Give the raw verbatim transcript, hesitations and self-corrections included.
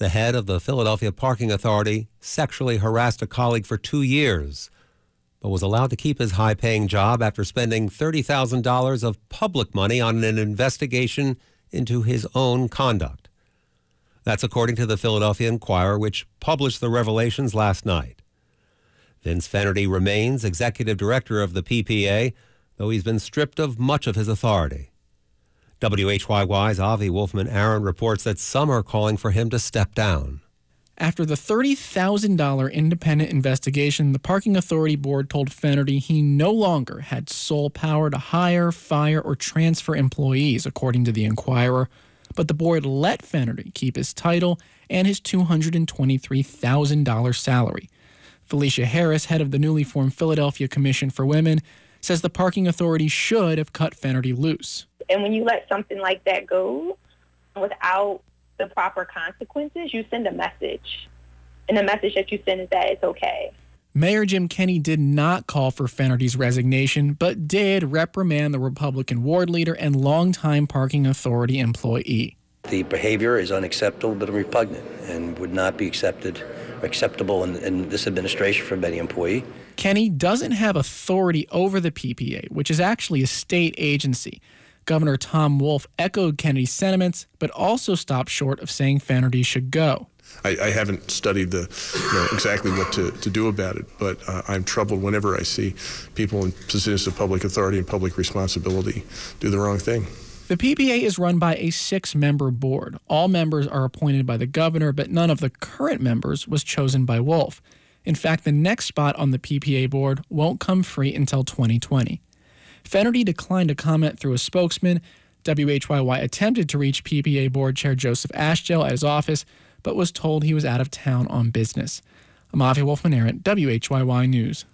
The head of the Philadelphia Parking Authority sexually harassed a colleague for two years, but was allowed to keep his high-paying job after spending thirty thousand dollars of public money on an investigation into his own conduct. That's according to the Philadelphia Inquirer, which published the revelations last night. Vince Fenerty remains executive director of the P P A, though he's been stripped of much of his authority. W H Y Y's Avi Wolfman-Aaron reports that some are calling for him to step down. After the thirty thousand dollars independent investigation, the Parking Authority Board told Fenerty he no longer had sole power to hire, fire, or transfer employees, according to the Inquirer. But the board let Fenerty keep his title and his two hundred twenty-three thousand dollars salary. Felicia Harris, head of the newly formed Philadelphia Commission for Women, says the Parking Authority should have cut Fenerty loose. And when you let something like that go without the proper consequences, you send a message. And the message that you send is that it's okay. Mayor Jim Kenney did not call for Fenerty's resignation, but did reprimand the Republican ward leader and longtime Parking Authority employee. The behavior is unacceptable but repugnant and would not be accepted or acceptable in, in this administration from any employee. Kenney doesn't have authority over the P P A, which is actually a state agency. Governor Tom Wolf echoed Kennedy's sentiments, but also stopped short of saying Fenerty should go. I, I haven't studied the, you know, exactly what to, to do about it, but uh, I'm troubled whenever I see people in positions of public authority and public responsibility do the wrong thing. The P P A is run by a six-member board. All members are appointed by the governor, but none of the current members was chosen by Wolf. In fact, the next spot on the P P A board won't come free until twenty twenty. Fenerty declined to comment through a spokesman. W H Y Y attempted to reach P P A board chair Joseph Ashdale at his office, but was told he was out of town on business. I'm Avi Wolfman-Aaron, W H Y Y News.